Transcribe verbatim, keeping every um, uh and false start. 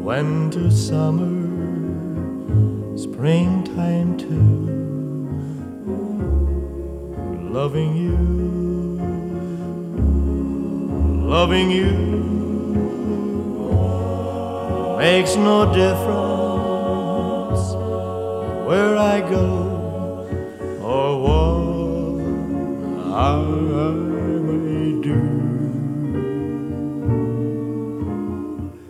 winter, summer, springtime too. Loving you, loving you makes no difference where I go or what I